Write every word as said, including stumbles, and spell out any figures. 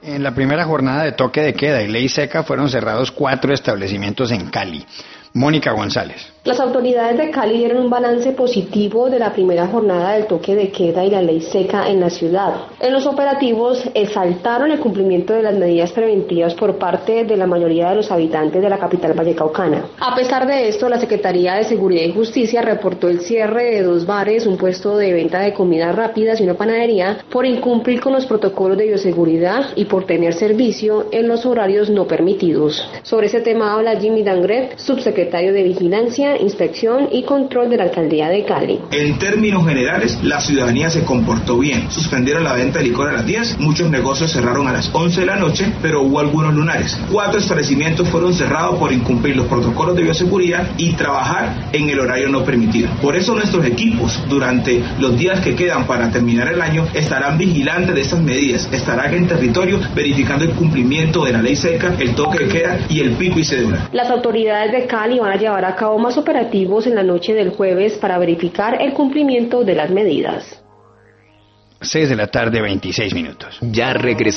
En la primera jornada de toque de queda y ley seca fueron cerrados cuatro establecimientos en Cali. Mónica González. Las autoridades de Cali dieron un balance positivo de la primera jornada del toque de queda y la ley seca en la ciudad. En los operativos exaltaron el cumplimiento de las medidas preventivas por parte de la mayoría de los habitantes de la capital vallecaucana. A pesar de esto, la Secretaría de Seguridad y Justicia reportó el cierre de dos bares, un puesto de venta de comidas rápidas y una panadería por incumplir con los protocolos de bioseguridad y por tener servicio en los horarios no permitidos. Sobre ese tema habla Jimmy Dangret, subsecretario de Vigilancia, Inspección y Control de la Alcaldía de Cali. En términos generales, la ciudadanía se comportó bien. Suspendieron la venta de licor a las diez, muchos negocios cerraron a las once de la noche, pero hubo algunos lunares. Cuatro establecimientos fueron cerrados por incumplir los protocolos de bioseguridad y trabajar en el horario no permitido. Por eso nuestros equipos, durante los días que quedan para terminar el año, estarán vigilantes de estas medidas, estarán en territorio verificando el cumplimiento de la ley seca, el toque de queda y el pico y cédula. Las autoridades de Cali van a llevar a cabo más operativos en la noche del jueves para verificar el cumplimiento de las medidas. seis de la tarde, veintiséis minutos. Ya regresamos.